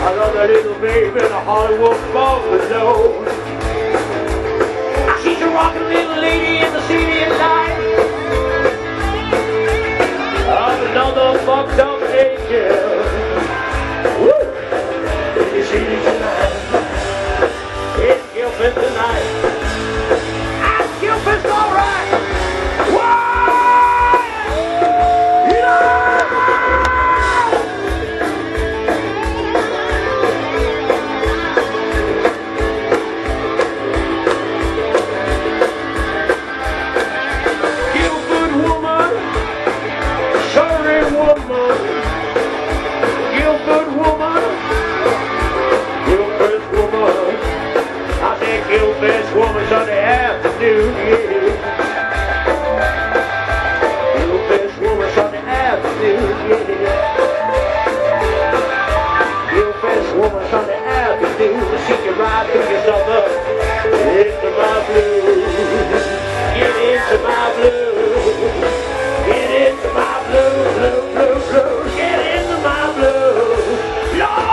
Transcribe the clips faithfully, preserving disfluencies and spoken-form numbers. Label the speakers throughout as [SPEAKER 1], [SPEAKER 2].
[SPEAKER 1] I love that little babe in a Hollywood bungalow. She's a rockin' little lady in the city at night. I'm another fucked up angel. Woo! In the city tonight. It's Gilford tonight. I'm Gilford's alright. Gilford's woman Sunday afternoon, yeah. Gilford's woman Sunday afternoon, yeah. Gilford's woman Sunday afternoon, she can ride through your summer into my blues. Get into my blues. Get into my blues, blue, blue, blue. Get into my blues. Lord!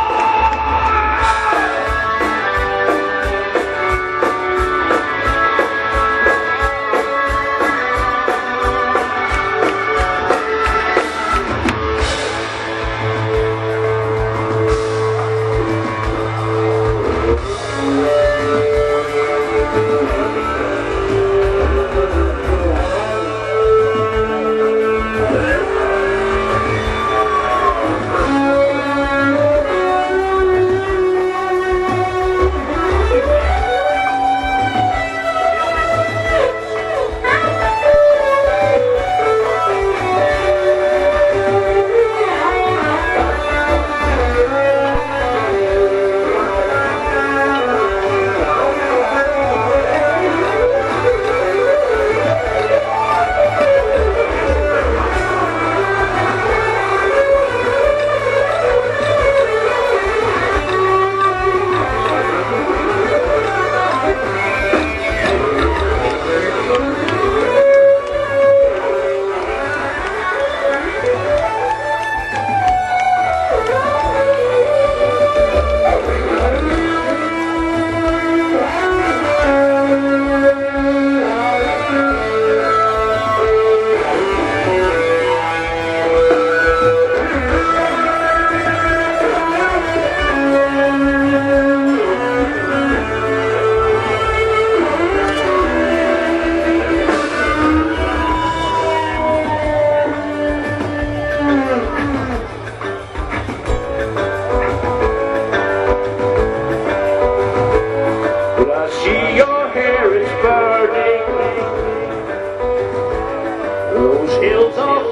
[SPEAKER 1] See your hair is burning. Those hills are